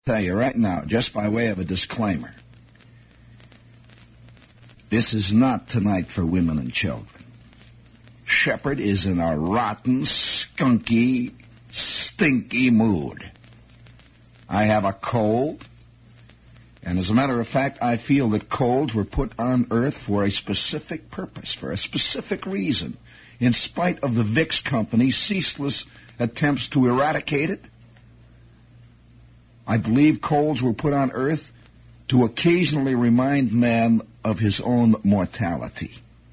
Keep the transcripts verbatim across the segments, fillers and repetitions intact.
tell you right now, just by way of a disclaimer, this is not tonight for women and children. Shepard is in a rotten, skunky, stinky mood. I have a cold, and as a matter of fact, I feel that colds were put on Earth for a specific purpose, for a specific reason. In spite of the Vicks Company's ceaseless attempts to eradicate it, I believe colds were put on Earth to occasionally remind man of his own mortality.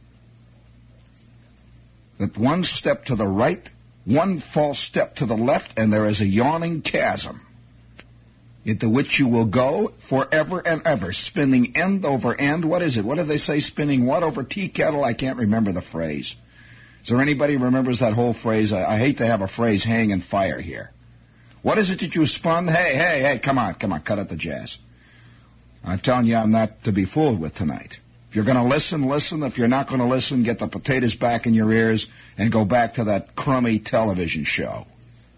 That one step to the right, one false step to the left, and there is a yawning chasm into which you will go forever and ever, spinning end over end. What is it? What do they say, spinning what over tea kettle? I can't remember the phrase. Is there anybody who remembers that whole phrase? I, I hate to have a phrase hang and fire here. What is it that you spun? Hey, hey, hey, come on, come on, cut out the jazz. I'm telling you I'm not to be fooled with tonight. If you're going to listen, listen. If you're not going to listen, get the potatoes back in your ears and go back to that crummy television show.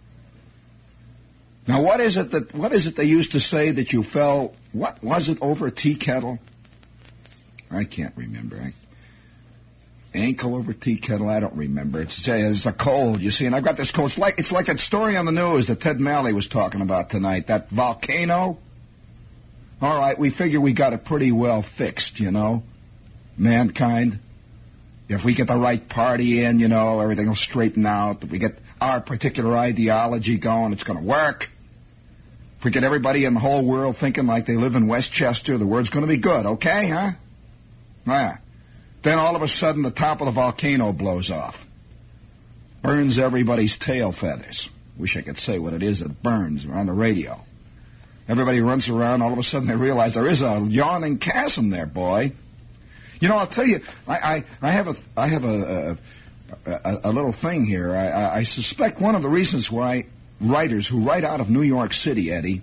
Now, what is it that what is it they used to say that you fell? What was it, over a tea kettle? I can't remember. I, ankle over tea kettle. I don't remember. It's, it's a cold, you see, and I've got this cold. It's like it's like that story on the news that Ted Malley was talking about tonight. That volcano. All right, we figure we got it pretty well fixed, you know. Mankind. If we get the right party in, you know, everything will straighten out. If we get our particular ideology going, it's going to work. If we get everybody in the whole world thinking like they live in Westchester, the word's going to be good, okay, huh? Yeah. Then all of a sudden the top of the volcano blows off. Burns everybody's tail feathers. Wish I could say what it is that burns on the radio. Everybody runs around, all of a sudden they realize there is a yawning chasm there, boy. You know, I'll tell you, I, I, I have a I have a a, a, a little thing here. I, I, I suspect one of the reasons why writers who write out of New York City, Eddie,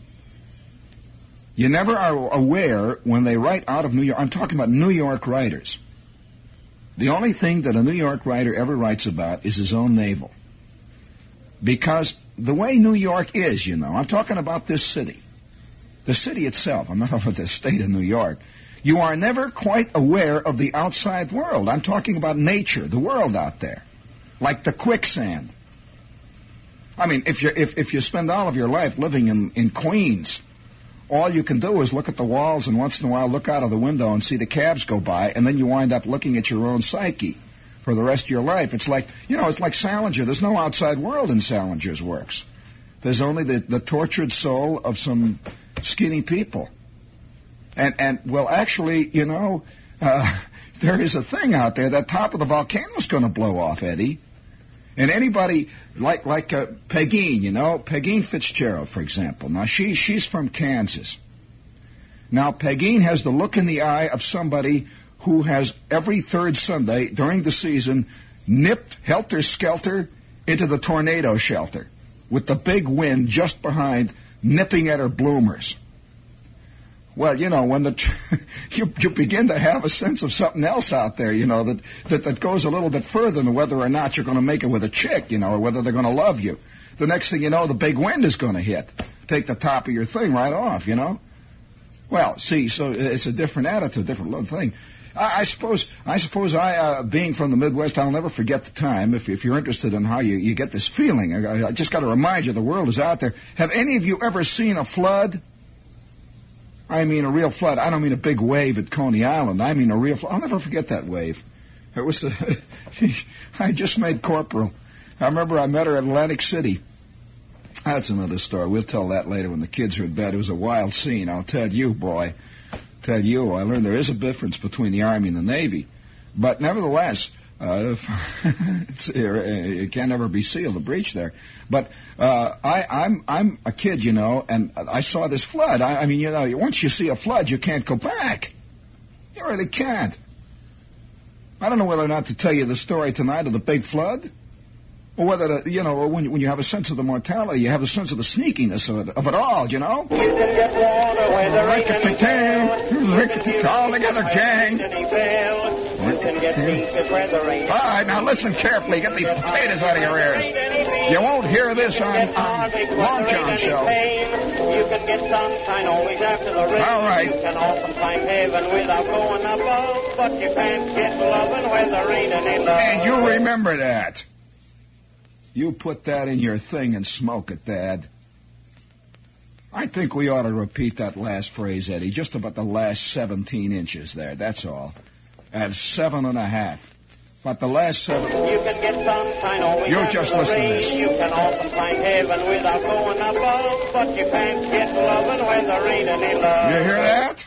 you never are aware when they write out of New York. I'm talking about New York writers. The only thing that a New York writer ever writes about is his own navel. Because the way New York is, you know, I'm talking about this city. The city itself, I'm not talking about the state of New York. You are never quite aware of the outside world. I'm talking about nature, the world out there, like the quicksand. I mean, if you if if you spend all of your life living in, in Queens, all you can do is look at the walls and once in a while look out of the window and see the cabs go by, and then you wind up looking at your own psyche for the rest of your life. It's like, you know, it's like Salinger. There's no outside world in Salinger's works. There's only the, the tortured soul of some skinny people. And, and well, actually, you know, uh, there is a thing out there. That top of the volcano's going to blow off, Eddie. And anybody, like like uh, Pegeen, you know, Pegeen Fitzgerald, for example. Now, she she's from Kansas. Now, Pegeen has the look in the eye of somebody who has every third Sunday during the season nipped helter-skelter into the tornado shelter with the big wind just behind, nipping at her bloomers. Well, you know, when the you, you begin to have a sense of something else out there, you know, that, that, that goes a little bit further than whether or not you're going to make it with a chick, you know, or whether they're going to love you. The next thing you know, the big wind is going to hit. Take the top of your thing right off, you know. Well, see, so it's a different attitude, different little thing. I, I suppose, I suppose, I, uh, being from the Midwest, I'll never forget the time. If, if you're interested in how you, you get this feeling, I, I just got to remind you, the world is out there. Have any of you ever seen a flood? I mean a real flood. I don't mean a big wave at Coney Island. I mean a real flood. I'll never forget that wave. It was. A I just made corporal. I remember I met her at Atlantic City. That's another story. We'll tell that later when the kids are in bed. It was a wild scene. I'll tell you, boy. Tell you, I learned there is a difference between the Army and the Navy. But nevertheless, uh, it's, it can't ever be sealed, the breach there. But uh, I, I'm I'm a kid, you know, and I saw this flood. I, I mean, you know, once you see a flood, you can't go back. You really can't. I don't know whether or not to tell you the story tonight of the big flood. or whether, the, you know, when, when you have a sense of the mortality, you have a sense of the sneakiness of it, of it all, you know? You can get water where there ain't any fail. All together, gang. You can get beans where there ain't. All right, now listen carefully. Get these potatoes out of your ears. You won't hear this on, on Long John Show. You can get sunshine always after the rain. All right. You can often find heaven without going above, but you can't get loving where there ain't any love. And you remember that. You put that in your thing and smoke it, Dad. I think we ought to repeat that last phrase, Eddie, just about the last seventeen inches there, that's all. At seven and a half. But the last seven... You can get sunshine always You're after just the listening rain. to this. You can often find heaven without going above, but you can't get loving where there ain't any love. You hear that?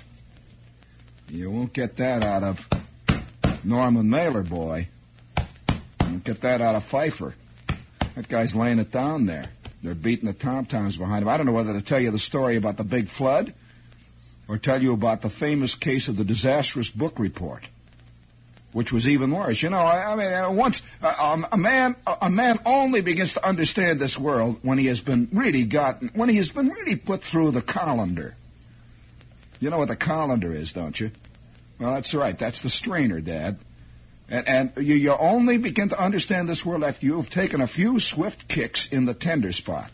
You won't get that out of Norman Mailer, boy. You won't get that out of Pfeiffer. That guy's laying it down there. They're beating the tom-toms behind him. I don't know whether to tell you the story about the big flood or tell you about the famous case of the disastrous book report, which was even worse. You know, I, I mean, uh, once uh, um, a man a man only begins to understand this world when he has been really gotten, when he has been really put through the colander. You know what the colander is, don't you? Well, that's right. That's the strainer, Dad. And, and you, you only begin to understand this world after you've taken a few swift kicks in the tender spot.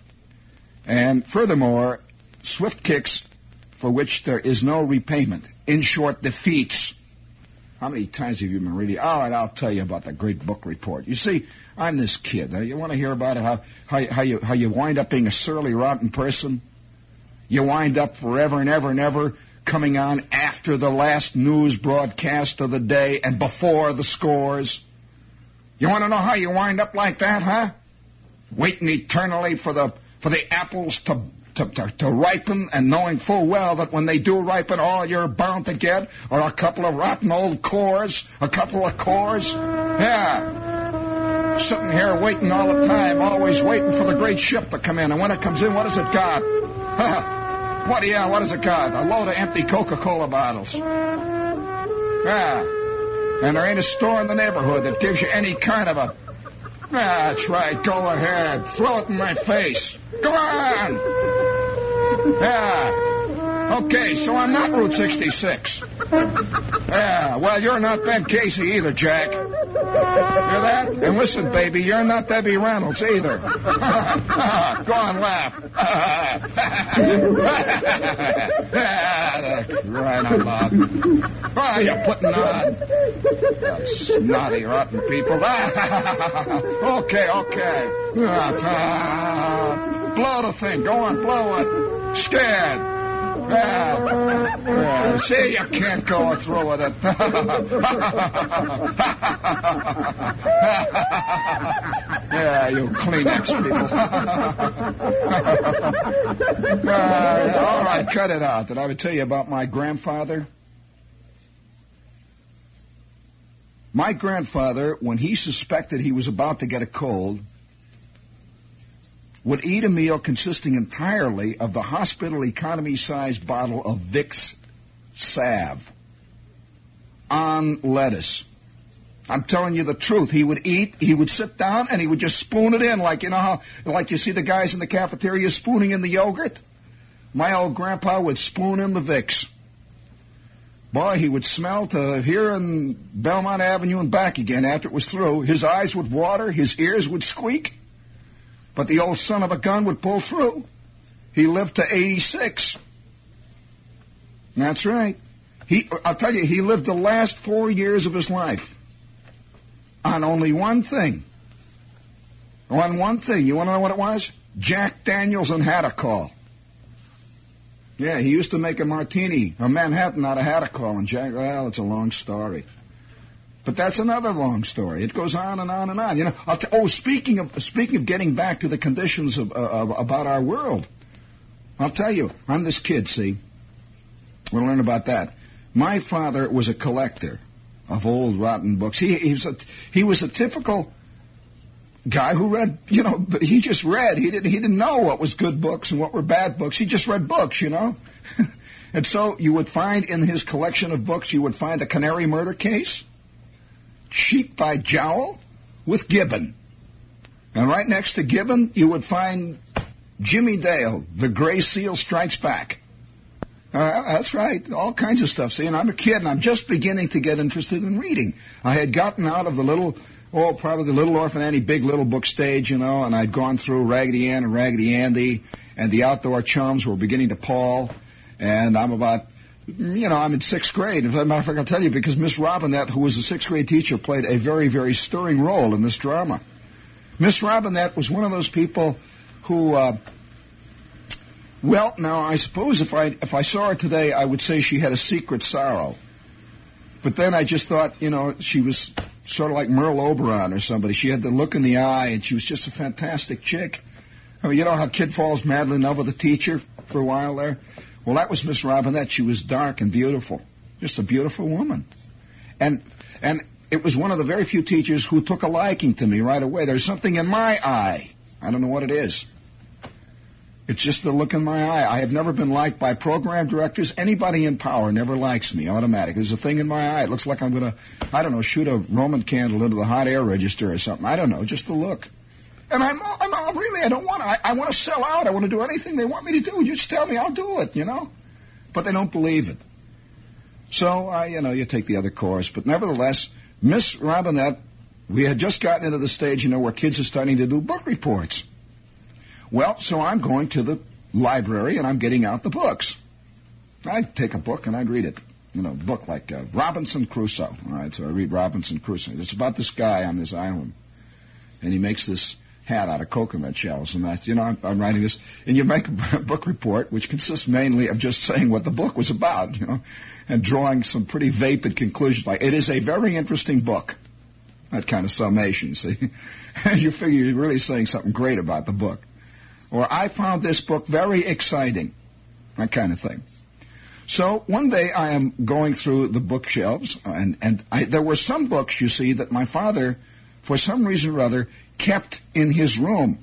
And furthermore, swift kicks for which there is no repayment. In short, defeats. How many times have you been reading? All right, I'll tell you about the great book report. You see, I'm this kid. You want to hear about it? How, how, how, you, how you wind up being a surly, rotten person? You wind up forever and ever and ever coming on after the last news broadcast of the day and before the scores. You want to know how you wind up like that, huh? Waiting eternally for the for the apples to to, to to ripen, and knowing full well that when they do ripen, all you're bound to get are a couple of rotten old cores, a couple of cores. Yeah. Sitting here waiting all the time, always waiting for the great ship to come in. And when it comes in, what does it got? What, yeah, what does it got? A load of empty Coca-Cola bottles. Yeah. And there ain't a store in the neighborhood that gives you any kind of a... That's right, go ahead. Throw it in my face. Go on! Yeah. Okay, so I'm not Route sixty-six. Yeah, well, you're not Ben Casey either, Jack. Hear that? And listen, baby, you're not Debbie Reynolds either. Go on, laugh. Right on, Bob. What are you putting on? Uh, snotty, rotten people. Okay, okay. Blow the thing. Go on, blow it. Scared. Yeah. Yeah. See, you can't go through with it. Yeah, you Kleenex people. uh, all right, cut it out. Did I ever tell you about my grandfather? My grandfather, when he suspected he was about to get a cold, would eat a meal consisting entirely of the hospital economy-sized bottle of Vicks salve on lettuce. I'm telling you the truth. He would eat, he would sit down, and he would just spoon it in, like, you know how, like you see the guys in the cafeteria spooning in the yogurt? My old grandpa would spoon in the Vicks. Boy, he would smell to here in Belmont Avenue and back again after it was through. His eyes would water, his ears would squeak. But the old son of a gun would pull through. He lived to eighty-six. That's right. He, I'll tell you, he lived the last four years of his life on only one thing. On one thing. You want to know what it was? Jack Daniels and Hadacol. Yeah, he used to make a martini, a Manhattan out of Hadacol. And Jack, well, it's a long story. But that's another long story. It goes on and on and on. You know. I'll t- oh, speaking of speaking of getting back to the conditions of, uh, of about our world, I'll tell you. I'm this kid. See, we'll learn about that. My father was a collector of old rotten books. He, he was a he was a typical guy who read. You know, he just read. He didn't he didn't know what was good books and what were bad books. He just read books. You know. And so you would find in his collection of books, you would find the Canary Murder Case, Sheep by Jowl with Gibbon. And right next to Gibbon, you would find Jimmy Dale, The Gray Seal Strikes Back. Uh, that's right, all kinds of stuff. See, and I'm a kid, and I'm just beginning to get interested in reading. I had gotten out of the little, oh, probably the Little Orphan Annie Big Little Book stage, you know, and I'd gone through Raggedy Ann and Raggedy Andy, and the Outdoor Chums were beginning to pall, and I'm about, you know, I'm in sixth grade. As a matter of fact, I'll tell you, because Miss Robinette, who was a sixth grade teacher, played a very, very stirring role in this drama. Miss Robinette was one of those people who... Uh, Well, now, I suppose if I if I saw her today, I would say she had a secret sorrow. But then I just thought, you know, she was sort of like Merle Oberon or somebody. She had the look in the eye, and she was just a fantastic chick. I mean, you know how a kid falls madly in love with a teacher for a while there? Well, that was Miss Robinette. She was dark and beautiful. Just a beautiful woman. And and it was one of the very few teachers who took a liking to me right away. There's something in my eye. I don't know what it is. It's just the look in my eye. I have never been liked by program directors. Anybody in power never likes me automatic. There's a thing in my eye. It looks like I'm going to, I don't know, shoot a Roman candle into the hot air register or something. I don't know, just the look. And I'm, I'm, I'm really, I don't want to. I, I want to sell out. I want to do anything they want me to do. You just tell me, I'll do it, you know. But they don't believe it. So, I, you know, you take the other course. But nevertheless, Miss Robinette, we had just gotten into the stage, you know, where kids are starting to do book reports. Well, so I'm going to the library, and I'm getting out the books. I'd take a book, and I'd read it. You know, a book like uh, Robinson Crusoe. All right, so I read Robinson Crusoe. It's about this guy on this island, and he makes this hat out of coconut shells. And, I, you know, I'm, I'm writing this, and you make a book report, which consists mainly of just saying what the book was about, you know, and drawing some pretty vapid conclusions. Like, it is a very interesting book. That kind of summation, see? You figure you're really saying something great about the book. Or I found this book very exciting, that kind of thing. So one day I am going through the bookshelves, and, and I, there were some books, you see, that my father, for some reason or other, kept in his room.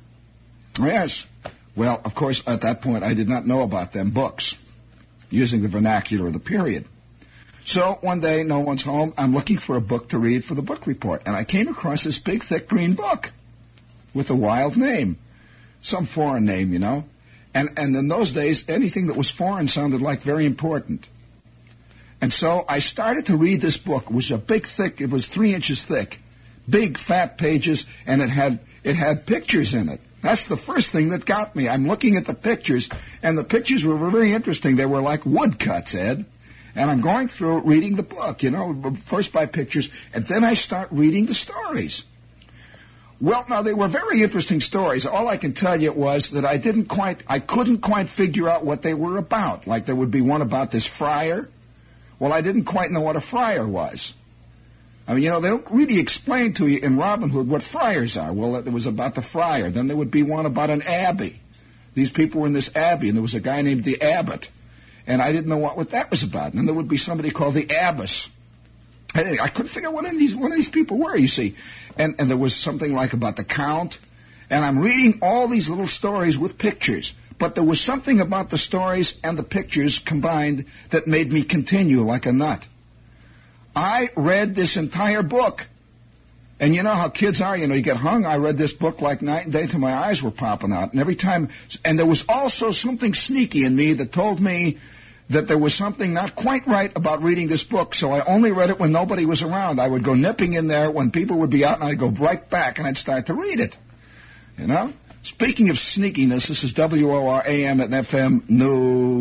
Yes. Well, of course, at that point, I did not know about them books, using the vernacular of the period. So one day, no one's home. I'm looking for a book to read for the book report, and I came across this big, thick green book with a wild name. Some foreign name, you know. And and in those days, anything that was foreign sounded like very important. And so I started to read this book. It was a big, thick, it was three inches thick. Big, fat pages, and it had it had pictures in it. That's the first thing that got me. I'm looking at the pictures, and the pictures were very interesting. They were like woodcuts, Ed. And I'm going through reading the book, you know, first by pictures, and then I start reading the stories. Well, now, they were very interesting stories. All I can tell you was that I didn't quite, I couldn't quite figure out what they were about. Like there would be one about this friar. Well, I didn't quite know what a friar was. I mean, you know, they don't really explain to you in Robin Hood what friars are. Well, it was about the friar. Then there would be one about an abbey. These people were in this abbey, and there was a guy named the abbot. And I didn't know what, what that was about. And then there would be somebody called the abbess. I, I couldn't figure out what these, one of these people were, you see. And, and there was something like about the Count. And I'm reading all these little stories with pictures. But there was something about the stories and the pictures combined that made me continue like a nut. I read this entire book. And you know how kids are, you know, you get hung. I read this book like night and day till my eyes were popping out. And every time, and there was also something sneaky in me that told me that there was something not quite right about reading this book, so I only read it when nobody was around. I would go nipping in there when people would be out, and I'd go right back, and I'd start to read it. You know? Speaking of sneakiness, this is W O R A M and F M New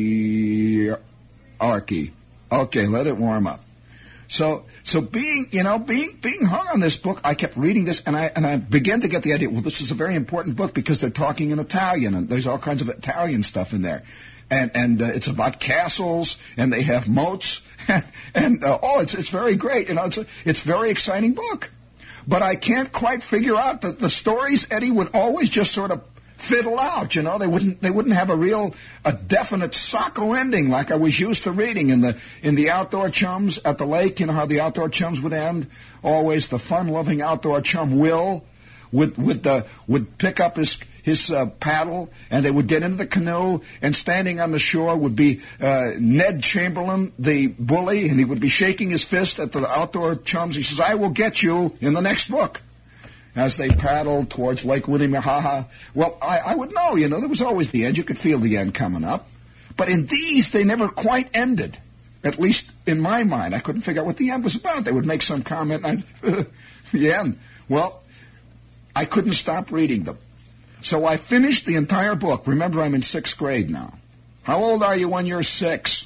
Yorkie. Okay, let it warm up. So, so being, you know, being being hung on this book, I kept reading this, and I and I began to get the idea, well, this is a very important book because they're talking in Italian, and there's all kinds of Italian stuff in there. And and uh, it's about castles, and they have moats, and, and uh, oh, it's it's very great. You know, it's a it's a very exciting book. But I can't quite figure out that the stories, Eddie, would always just sort of fiddle out. You know, they wouldn't they wouldn't have a real a definite Sacco ending like I was used to reading in the in the Outdoor Chums at the lake. You know how the Outdoor Chums would end? Always the fun-loving outdoor chum Will would would uh, would pick up his his uh, paddle, and they would get into the canoe, and standing on the shore would be uh, Ned Chamberlain, the bully, and he would be shaking his fist at the Outdoor Chums. He says, "I will get you in the next book." as they paddled towards Lake Minnehaha. Well, I, I would know, you know, there was always the end. You could feel the end coming up. But in these, they never quite ended. At least in my mind. I couldn't figure out what the end was about. They would make some comment and I'd, the end. Well, I couldn't stop reading them. So I finished the entire book. Remember, I'm in sixth grade now. How old are you when you're six?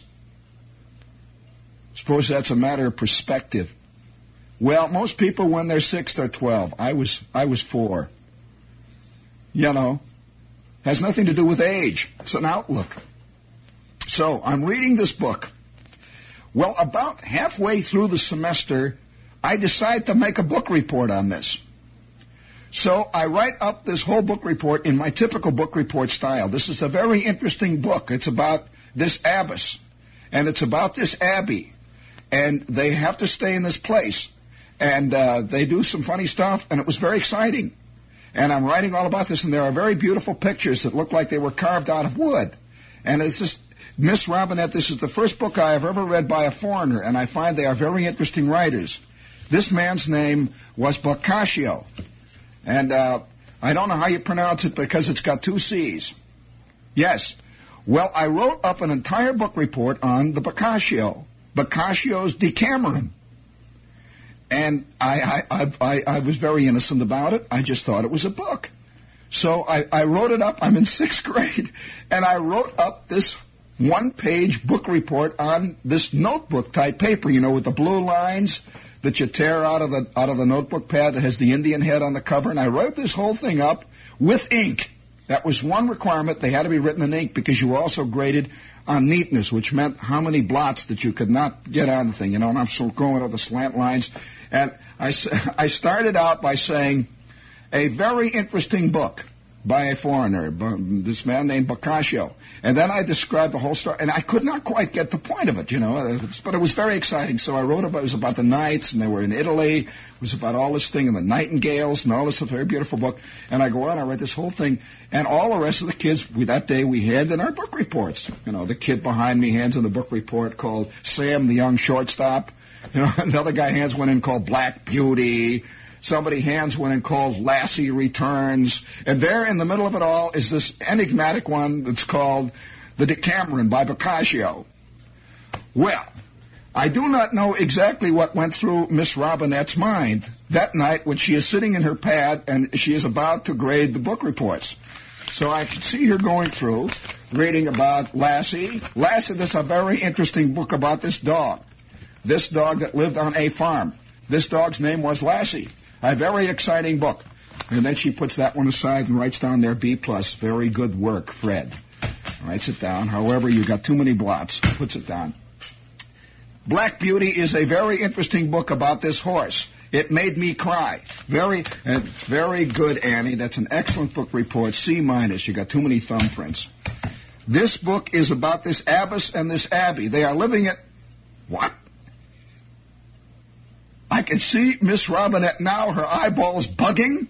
Suppose that's a matter of perspective. Well, most people when they're six, they're twelve. I was, I was four. You know, has nothing to do with age. It's an outlook. So I'm reading this book. Well, about halfway through the semester, I decide to make a book report on this. So I write up this whole book report in my typical book report style. This is a very interesting book. It's about this abbess, and it's about this abbey, and they have to stay in this place, and uh, they do some funny stuff, and it was very exciting. And I'm writing all about this, and there are very beautiful pictures that look like they were carved out of wood. And it's just, Miss Robinette, this is the first book I have ever read by a foreigner, and I find they are very interesting writers. This man's name was Boccaccio. And uh, I don't know how you pronounce it because it's got two C's. Yes. Well, I wrote up an entire book report on the Boccaccio, Boccaccio's Decameron. And I, I, I, I was very innocent about it. I just thought it was a book. So I, I wrote it up. I'm in sixth grade. And I wrote up this one-page book report on this notebook-type paper, you know, with the blue lines that you tear out of the out of the notebook pad that has the Indian head on the cover. And I wrote this whole thing up with ink. That was one requirement. They had to be written in ink because you were also graded on neatness, which meant how many blots that you could not get on the thing. You know, and I'm still going with the slant lines. And I, I started out by saying, a very interesting book by a foreigner, this man named Boccaccio. And then I described the whole story, and I could not quite get the point of it, you know, but it was very exciting. So I wrote about, it was about the knights, and they were in Italy. It was about all this thing, and the nightingales, and all this, a very beautiful book. And I go on, I write this whole thing, and all the rest of the kids, we, that day we had in our book reports. You know, the kid behind me hands in the book report called Sam the Young Shortstop. You know, another guy hands one in called Black Beauty. Somebody hands one in called Lassie Returns. And there in the middle of it all is this enigmatic one that's called The Decameron by Boccaccio. Well, I do not know exactly what went through Miss Robinette's mind that night when she is sitting in her pad and she is about to grade the book reports. So I can see her going through, reading about Lassie. Lassie, this is a very interesting book about this dog. This dog that lived on a farm. This dog's name was Lassie. A very exciting book. And then she puts that one aside and writes down there B plus. Very good work, Fred. Writes it down. However, you got too many blots. Puts it down. Black Beauty is a very interesting book about this horse. It made me cry. Very, uh, very good, Annie. That's an excellent book report. C minus. You got too many thumbprints. This book is about this abbess and this abbey. They are living at what? I can see Miss Robinette now, her eyeballs bugging.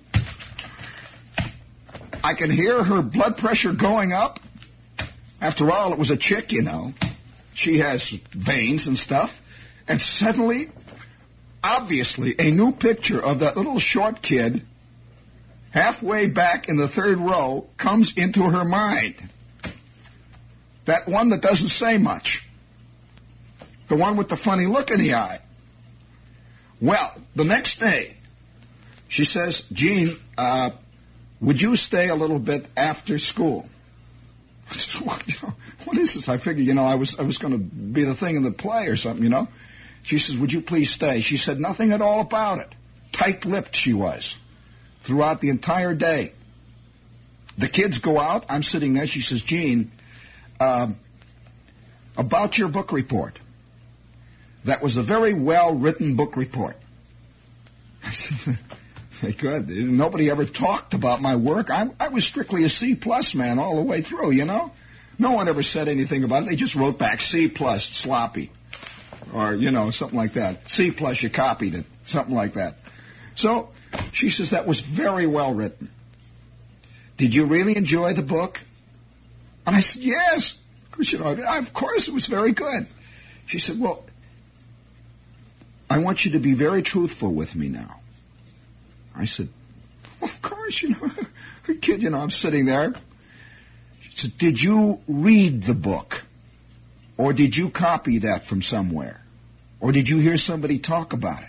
I can hear her blood pressure going up. After all, it was a chick, you know. She has veins and stuff. And suddenly, obviously, a new picture of that little short kid, halfway back in the third row, comes into her mind. That one that doesn't say much. The one with the funny look in the eye. Well, the next day, she says, Gene, uh, would you stay a little bit after school? I said, what, you know, what is this? I figured, you know, I was I was going to be the thing in the play or something, you know. She says, would you please stay? She said nothing at all about it. Tight-lipped she was throughout the entire day. The kids go out. I'm sitting there. She says, Gene, uh, about your book report. That was a very well-written book report. I said, very good. Nobody ever talked about my work. I, I was strictly a C-plus man all the way through, you know. No one ever said anything about it. They just wrote back C-plus, sloppy. Or, you know, something like that. C-plus, you copied it. Something like that. So she says that was very well written. Did you really enjoy the book? And I said, yes. You know, of course it was very good. She said, well, I want you to be very truthful with me now. I said, Of course, you know. The kid, you know, I'm sitting there. She said, did you read the book? Or did you copy that from somewhere? Or did you hear somebody talk about it?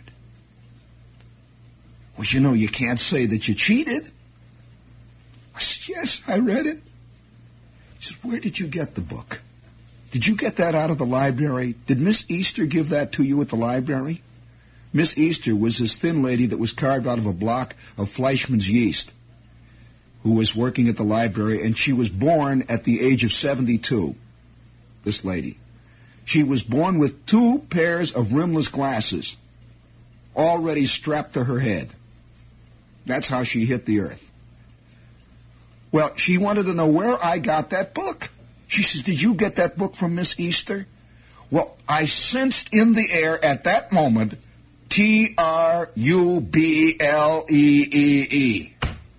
Well, you know, you can't say that you cheated. I said, yes, I read it. She said, where did you get the book? Did you get that out of the library? Did Miss Easter give that to you at the library? Miss Easter was this thin lady that was carved out of a block of Fleischmann's yeast, who was working at the library, and she was born at the age of seventy-two, this lady. She was born with two pairs of rimless glasses already strapped to her head. That's how she hit the earth. Well, she wanted to know where I got that book. She says, did you get that book from Miss Easter? Well, I sensed in the air at that moment, T R U B L E E E.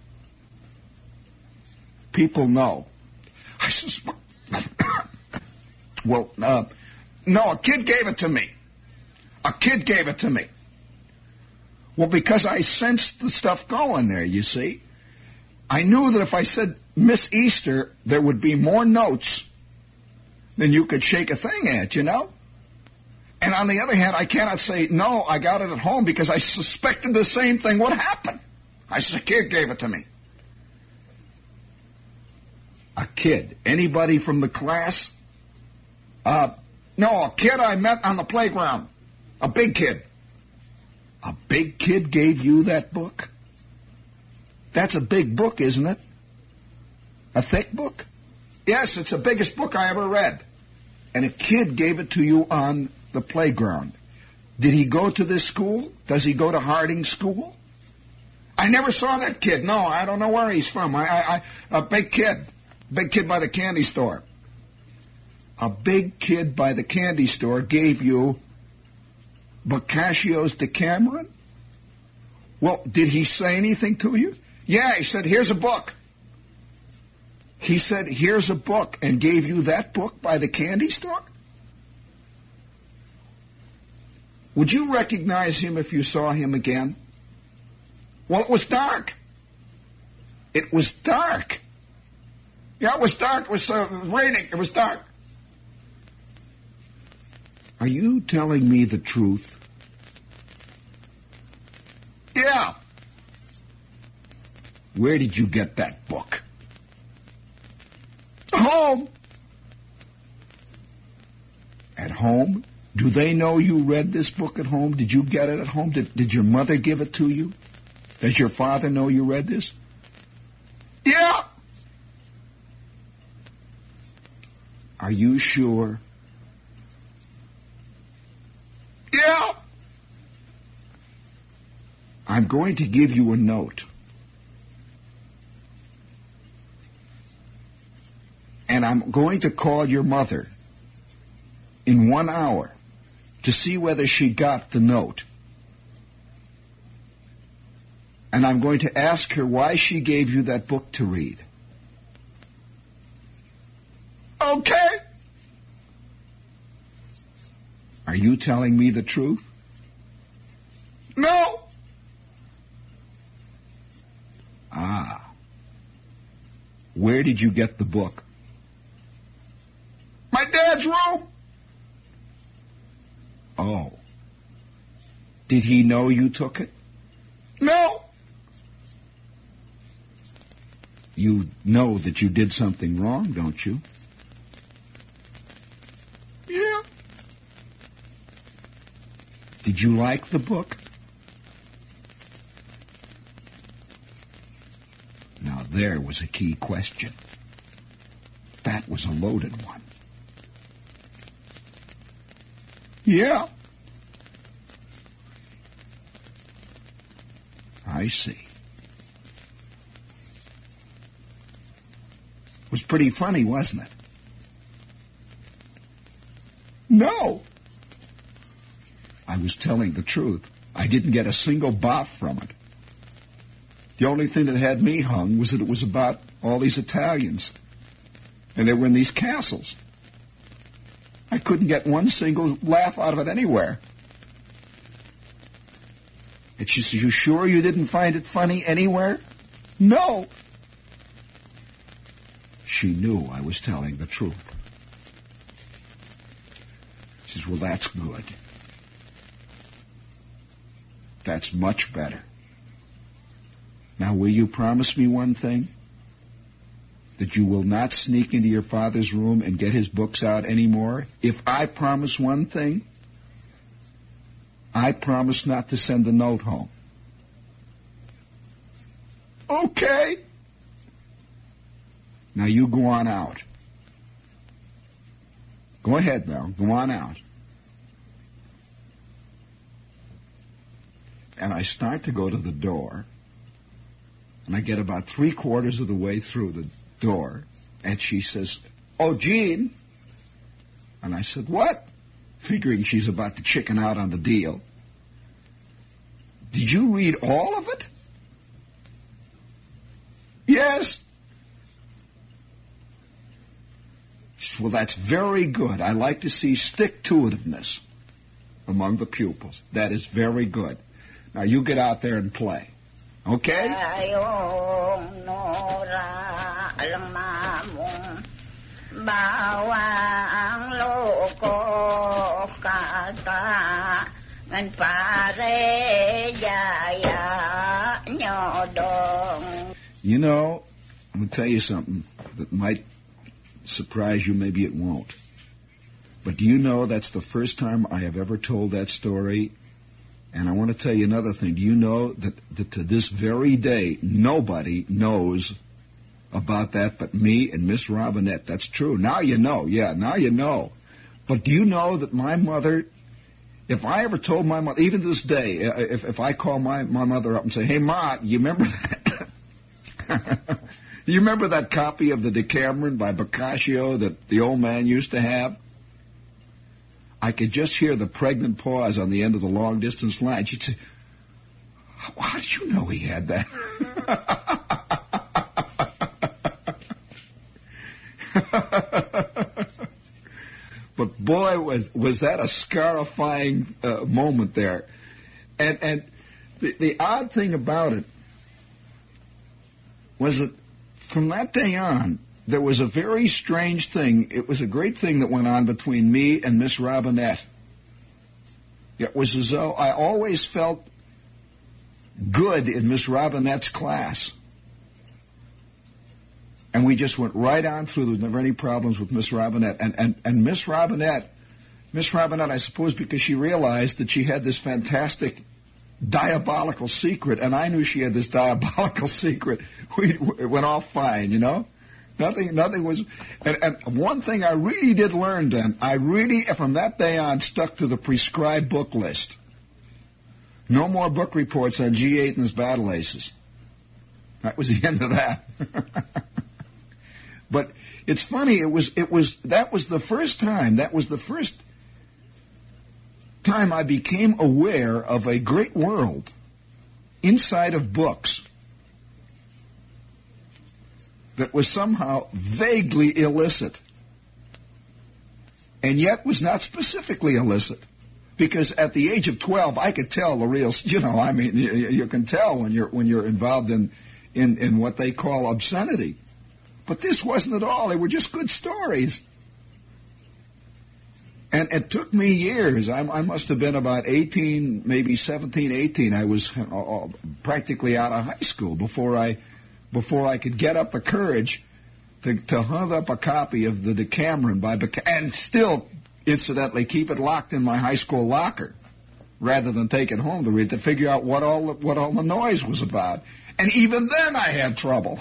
People know. I says, well, uh, no, a kid gave it to me. A kid gave it to me. Well, because I sensed the stuff going there, you see. I knew that if I said Miss Easter, there would be more notes than you could shake a thing at, you know? And on the other hand, I cannot say, no, I got it at home, because I suspected the same thing would happen. I said, a kid gave it to me. A kid. Anybody from the class? Uh, no, a kid I met on the playground. A big kid. A big kid gave you that book? That's a big book, isn't it? A thick book? Yes, it's the biggest book I ever read. And a kid gave it to you on the playground. Did he go to this school? Does he go to Harding School? I never saw that kid. No, I don't know where he's from. I, I, I a big kid. Big kid by the candy store. A big kid by the candy store gave you Boccaccio's Decameron? Well, did he say anything to you? Yeah, he said, here's a book. He said, here's a book, and gave you that book by the candy store? Would you recognize him if you saw him again? Well, it was dark. It was dark. Yeah, it was dark. It was uh, raining. It was dark. Are you telling me the truth? Yeah. Where did you get that book? Home. At home? Do they know you read this book at home? Did you get it at home? Did, did your mother give it to you? Does your father know you read this? Yeah. Are you sure? Yeah. I'm going to give you a note. And I'm going to call your mother in one hour to see whether she got the note. And I'm going to ask her why she gave you that book to read. Okay. Are you telling me the truth? No. Ah. Where did you get the book? My dad's room. Oh. Did he know you took it? No. You know that you did something wrong, don't you? Yeah. Did you like the book? Now, there was a key question. That was a loaded one. Yeah. I see. It was pretty funny, wasn't it? No. I was telling the truth. I didn't get a single bath from it. The only thing that had me hung was that it was about all these Italians. And they were in these castles. I couldn't get one single laugh out of it anywhere. And she says, you sure you didn't find it funny anywhere? No. She knew I was telling the truth. She says, well, that's good. That's much better. Now, will you promise me one thing? That you will not sneak into your father's room and get his books out anymore? If I promise one thing, I promise not to send a note home. Okay. Now you go on out. Go ahead now. Go on out. And I start to go to the door, and I get about three quarters of the way through the door, and she says, oh, Gene. And I said, what? Figuring she's about to chicken out on the deal. Did you read all of it? Yes. She said, well, that's very good. I like to see stick-to-itiveness among the pupils. That is very good. Now, you get out there and play. Okay? You know, I'm going to tell you something that might surprise you, maybe it won't. But do you know that's the first time I have ever told that story? And I want to tell you another thing. Do you know that, that to this very day, nobody knows about that but me and Miss Robinette? That's true. Now you know. Yeah, now you know. But do you know that my mother, if I ever told my mother, even to this day, if, if I call my, my mother up and say, hey, Ma, you remember that? You remember that copy of the Decameron by Boccaccio that the old man used to have? I could just hear the pregnant pause on the end of the long-distance line. She'd say, how did you know he had that? But boy, was was that a scarifying uh, moment there. And, and the, the odd thing about it was that from that day on, there was a very strange thing. It was a great thing that went on between me and Miss Robinette. It was as though I always felt good in Miss Robinette's class. And we just went right on through. There was never any problems with Miss Robinette. And, and, and Miss Robinette, Miss Robinette, I suppose because she realized that she had this fantastic diabolical secret, and I knew she had this diabolical secret, we, it went off fine, you know? Nothing, nothing was, and, and one thing I really did learn then, I really, from that day on, stuck to the prescribed book list. No more book reports on G. Aiton's Battle Aces. That was the end of that. But it's funny, it was, it was, that was the first time, that was the first time I became aware of a great world inside of books that was somehow vaguely illicit, and yet was not specifically illicit. Because at the age of twelve, I could tell the real, you know, I mean, you, you can tell when you're when you're involved in, in, in what they call obscenity. But this wasn't at all. They were just good stories. And it took me years. I, I must have been about eighteen, maybe seventeen, eighteen. I was uh, practically out of high school before I... before I could get up the courage to, to hunt up a copy of the Decameron by Boccaccio, and still, incidentally, keep it locked in my high school locker, rather than take it home to read, to figure out what all the, what all the noise was about. And even then, I had trouble.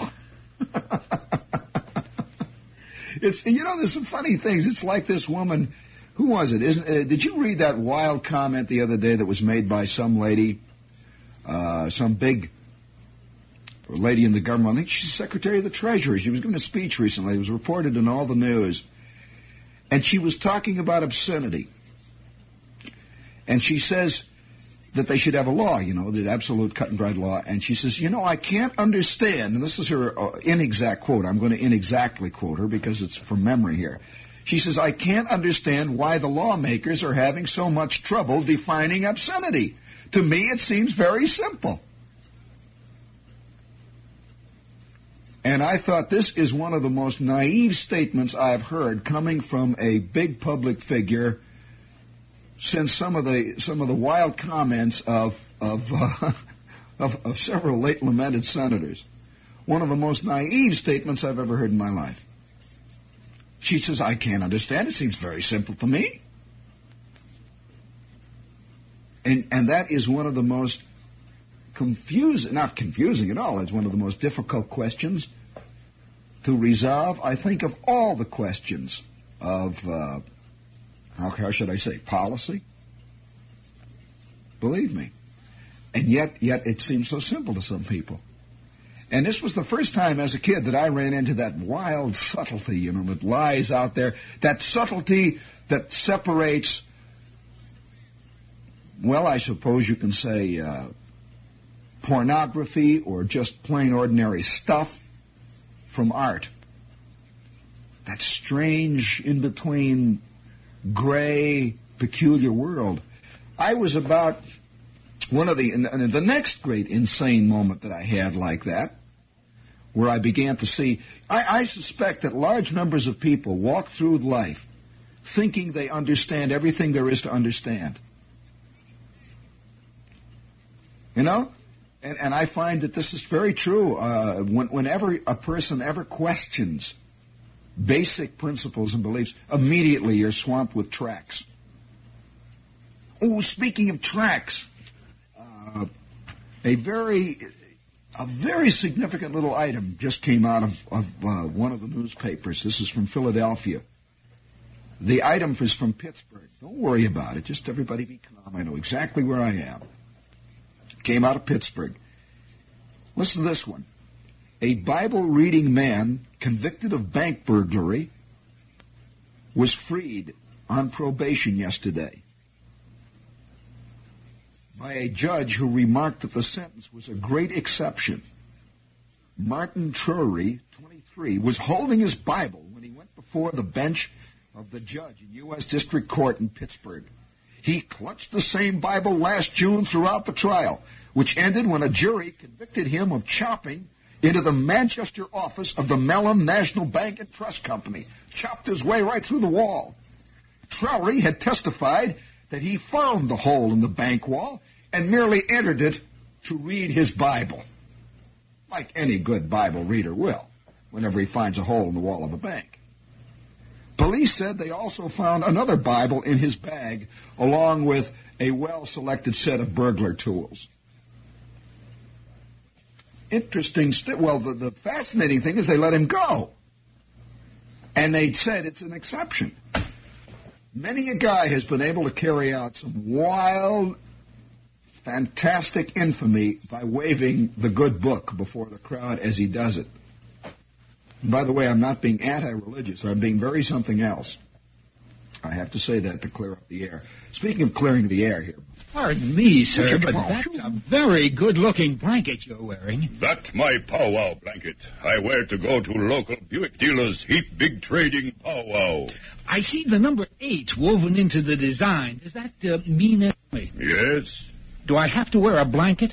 It's, you know, there's some funny things. It's like this woman. Who was it? Isn't, uh, did you read that wild comment the other day that was made by some lady, uh, some big lady in the government? I think she's Secretary of the Treasury. She was giving a speech recently. It was reported in all the news. And she was talking about obscenity. And she says that they should have a law, you know, the absolute cut and dried law. And she says, you know, I can't understand, and this is her uh, inexact quote. I'm going to inexactly quote her because it's from memory here. She says, I can't understand why the lawmakers are having so much trouble defining obscenity. To me, it seems very simple. And I thought this is one of the most naive statements I've heard coming from a big public figure since some of the some of the wild comments of of, uh, of of several late lamented senators. One of the most naive statements I've ever heard in my life. She says, I can't understand. It seems very simple to me. And and that is one of the most confusing, not confusing at all, it's one of the most difficult questions to resolve, I think, of all the questions of, uh, how, how should I say, policy. Believe me. And yet, yet it seems so simple to some people. And this was the first time as a kid that I ran into that wild subtlety, you know, that lies out there, that subtlety that separates, well, I suppose you can say, uh, pornography or just plain ordinary stuff from art. That strange, in-between, gray, peculiar world. I was about one of the, and the next great insane moment that I had like that, where I began to see, I, I suspect that large numbers of people walk through life thinking they understand everything there is to understand. You know? And, and I find that this is very true. Uh, when, whenever a person ever questions basic principles and beliefs, immediately you're swamped with tracts. Oh, speaking of tracts, uh, a very, a very significant little item just came out of, of uh, one of the newspapers. This is from Philadelphia. The item is from Pittsburgh. Don't worry about it. Just everybody be calm. I know exactly where I am. Came out of Pittsburgh. Listen to this one. A Bible-reading man convicted of bank burglary was freed on probation yesterday by a judge who remarked that the sentence was a great exception. Martin Trury, twenty-three, was holding his Bible when he went before the bench of the judge in U S District Court in Pittsburgh. He clutched the same Bible last June throughout the trial, which ended when a jury convicted him of chopping into the Manchester office of the Mellon National Bank and Trust Company. Chopped his way right through the wall. Trowery had testified that he found the hole in the bank wall and merely entered it to read his Bible, like any good Bible reader will, whenever he finds a hole in the wall of a bank. Police said they also found another Bible in his bag, along with a well-selected set of burglar tools. Interesting. St- well, the, the fascinating thing is they let him go. And they said it's an exception. Many a guy has been able to carry out some wild, fantastic infamy by waving the good book before the crowd as he does it. And by the way, I'm not being anti-religious. I'm being very something else. I have to say that to clear up the air. Speaking of clearing the air here. Pardon me, sir, but that's a very good-looking blanket you're wearing. That's my powwow blanket. I wear to go to local Buick dealers' heap big trading powwow. I see the number eight woven into the design. Does that uh, mean anything? Yes. Do I have to wear a blanket?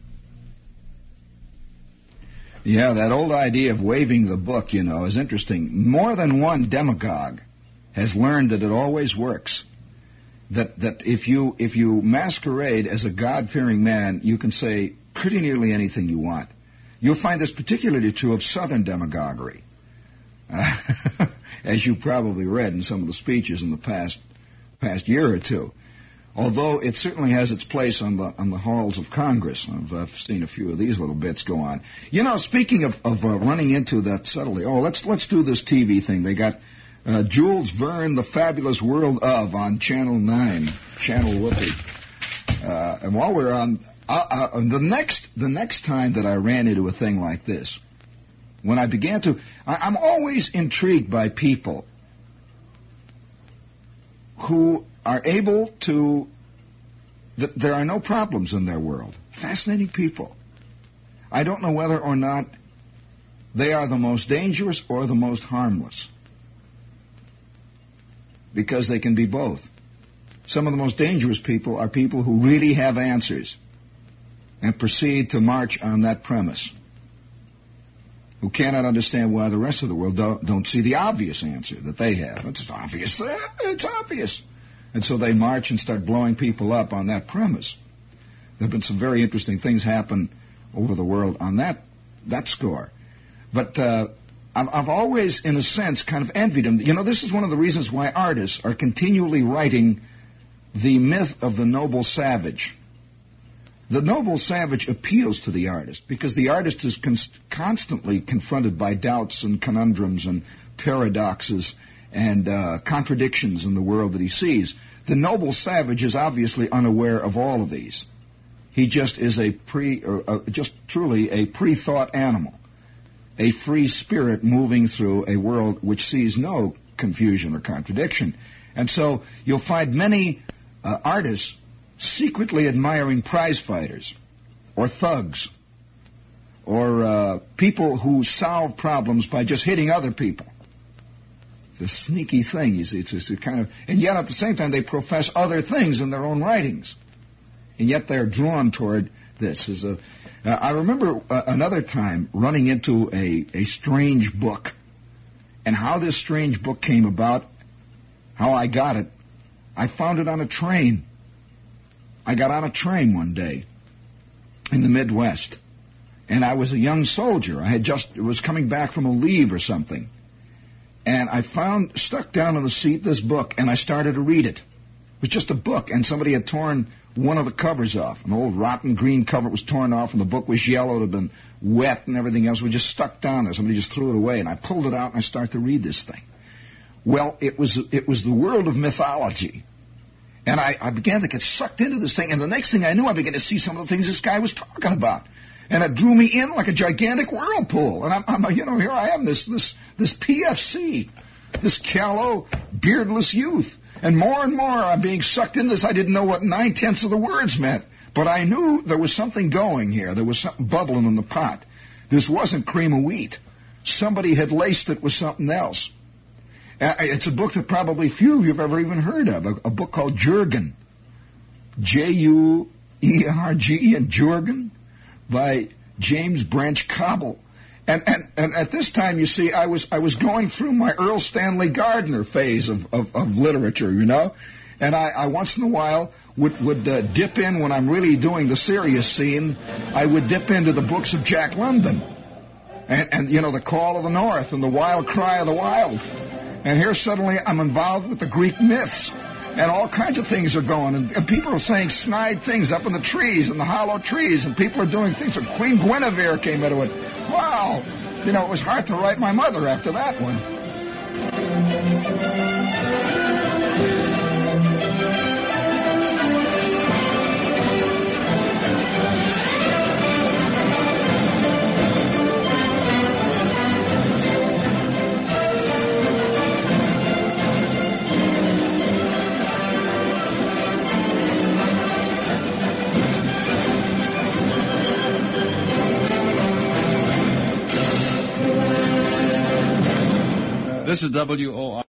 Yeah, that old idea of waving the book, you know, is interesting. More than one demagogue has learned that it always works. That that if you if you masquerade as a God-fearing man, you can say pretty nearly anything you want. You'll find this particularly true of Southern demagoguery, uh, as you probably read in some of the speeches in the past past year or two. Although it certainly has its place on the on the halls of Congress. I've, I've seen a few of these little bits go on. You know, speaking of of uh, running into that subtly. Oh, let's let's do this T V thing. They got. Uh, Jules Verne, The Fabulous World of, on Channel nine, Channel Whoopi. Uh, and while we're on, uh, uh, the next the next time that I ran into a thing like this, when I began to, I, I'm always intrigued by people who are able to, th- there are no problems in their world. Fascinating people. I don't know whether or not they are the most dangerous or the most harmless. Because they can be both. Some of the most dangerous people are people who really have answers and proceed to march on that premise. who cannot understand why the rest of the world don't, don't see the obvious answer that they have. It's obvious. It's obvious. And so they march and start blowing people up on that premise. There have been some very interesting things happen over the world on that that score. But uh, I've, I've always, in a sense, kind of envied them. You know, this is one of the reasons why artists are continually writing the myth of the noble savage. The noble savage appeals to the artist because the artist is const- constantly confronted by doubts and conundrums and paradoxes and uh, contradictions in the world that he sees. The noble savage is obviously unaware of all of these. He just is a pre, uh, uh, just truly a pre-thought animal, a free spirit moving through a world which sees no confusion or contradiction. And so you'll find many uh, artists secretly admiring prize fighters or thugs or uh, people who solve problems by just hitting other people. It's a sneaky thing. You see, it's, it's a kind of, and yet at the same time they profess other things in their own writings, and yet they're drawn toward this. As a, uh, I remember uh, another time running into a, a strange book, and how this strange book came about, how I got it. I found it on a train. I got on a train one day in the Midwest, and I was a young soldier. I had just was coming back from a leave or something, and I found, stuck down on the seat, this book, and I started to read it. It was just a book, and somebody had torn one of the covers off. An old rotten green cover was torn off, and the book was yellow. It had been wet and everything else. We just stuck down there. Somebody just threw it away, and I pulled it out, and I started to read this thing. Well, it was it was the world of mythology. And I, I began to get sucked into this thing, and the next thing I knew, I began to see some of the things this guy was talking about. And it drew me in like a gigantic whirlpool. And I'm, I'm you know, here I am, this this this P F C, this callow, beardless youth. And more and more I'm being sucked into this. I didn't know what nine-tenths of the words meant, but I knew there was something going here. There was something bubbling in the pot. This wasn't cream of wheat. Somebody had laced it with something else. Uh, it's a book that probably few of you have ever even heard of, a, a book called Jurgen, J U E R G E N, Jurgen, by James Branch Cobble. And, and and at this time, you see, I was I was going through my Earl Stanley Gardner phase of, of, of literature, you know, and I, I once in a while would, would uh, dip in when I'm really doing the serious scene. I would dip into the books of Jack London, and, and you know, The Call of the North and The Wild Cry of the Wild. And here suddenly I'm involved with the Greek myths, and all kinds of things are going, and, and people are saying snide things up in the trees, in the hollow trees, and people are doing things, and Queen Guinevere came into it. Wow! You know, it was hard to write my mother after that one. This is W O R.